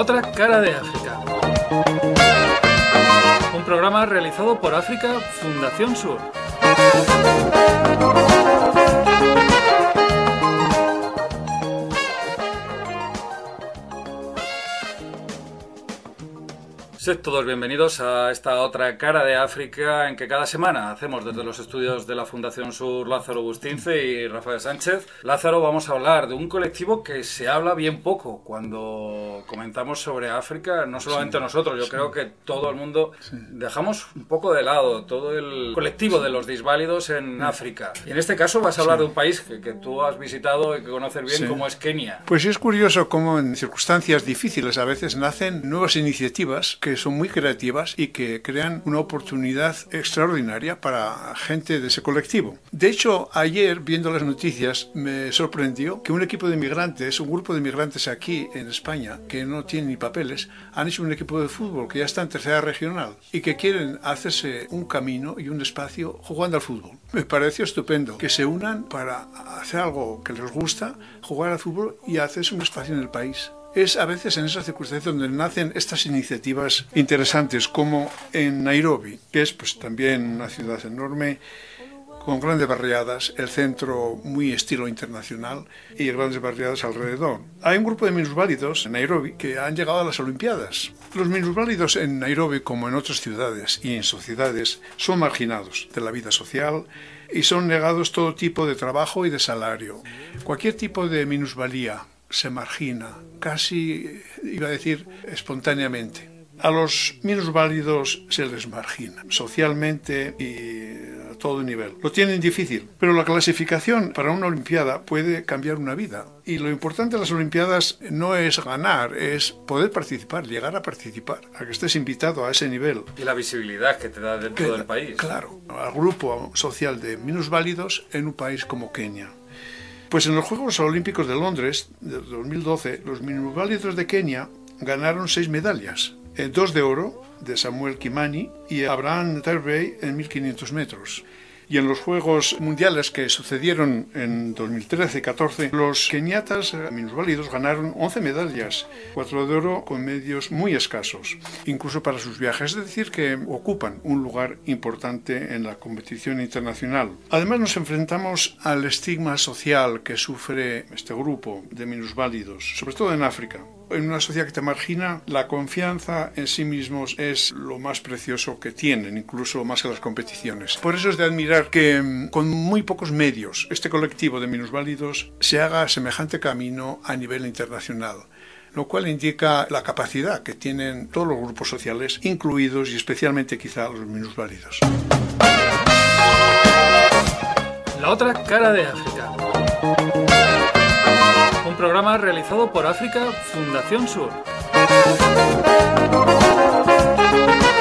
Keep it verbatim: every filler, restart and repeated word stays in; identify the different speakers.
Speaker 1: La otra cara de África. Un programa realizado por África Fundación Sur. Sed todos bienvenidos a esta otra cara de África en que cada semana hacemos desde los estudios de la Fundación Sur Lázaro Bustince y Rafael Sánchez. Lázaro, vamos a hablar de un colectivo que se habla bien poco cuando comentamos sobre África, no solamente sí, nosotros, yo sí. creo que todo el mundo sí. dejamos un poco de lado todo el colectivo sí. de los disválidos en sí. África. Y en este caso vas a hablar sí. de un país que, que tú has visitado y que conoces bien, sí. como es Kenia.
Speaker 2: Pues es curioso cómo en circunstancias difíciles a veces nacen nuevas iniciativas que son muy creativas y que crean una oportunidad extraordinaria para gente de ese colectivo. De hecho, ayer, viendo las noticias, me sorprendió que un equipo de inmigrantes, un grupo de inmigrantes aquí en España, que no tienen ni papeles, han hecho un equipo de fútbol que ya está en tercera regional y que quieren hacerse un camino y un espacio jugando al fútbol. Me pareció estupendo que se unan para hacer algo que les gusta, jugar al fútbol y hacerse un espacio en el país. Es a veces en esas circunstancias donde nacen estas iniciativas interesantes, como en Nairobi, que es pues también una ciudad enorme, con grandes barriadas, el centro muy estilo internacional y grandes barriadas alrededor. Hay un grupo de minusválidos en Nairobi que han llegado a las Olimpiadas. Los minusválidos en Nairobi, como en otras ciudades y en sociedades, son marginados de la vida social y son negados todo tipo de trabajo y de salario. Cualquier tipo de minusvalía se margina, casi, iba a decir, espontáneamente. A los minusválidos se les margina, socialmente y a todo nivel. Lo tienen difícil, pero la clasificación para una olimpiada puede cambiar una vida. Y lo importante de las olimpiadas no es ganar, es poder participar, llegar a participar, a que estés invitado a ese nivel.
Speaker 1: Y la visibilidad que te da dentro
Speaker 2: que,
Speaker 1: del país.
Speaker 2: Claro, al grupo social de minusválidos en un país como Kenia. Pues en los Juegos Olímpicos de Londres de dos mil doce, los minusválidos de Kenia ganaron seis medallas, dos de oro de Samuel Kimani y Abraham Tarbey en mil quinientos metros. Y en los Juegos Mundiales que sucedieron en dos mil trece y catorce, los keniatas minusválidos ganaron once medallas, cuatro de oro con medios muy escasos, incluso para sus viajes, es decir, que ocupan un lugar importante en la competición internacional. Además nos enfrentamos al estigma social que sufre este grupo de minusválidos, sobre todo en África. En una sociedad que te margina, la confianza en sí mismos es lo más precioso que tienen, incluso más que las competiciones. Por eso es de admirar que con muy pocos medios este colectivo de minusválidos se haga semejante camino a nivel internacional, lo cual indica la capacidad que tienen todos los grupos sociales, incluidos y especialmente quizá los minusválidos.
Speaker 1: La otra cara de África. Un programa realizado por África Fundación Sur.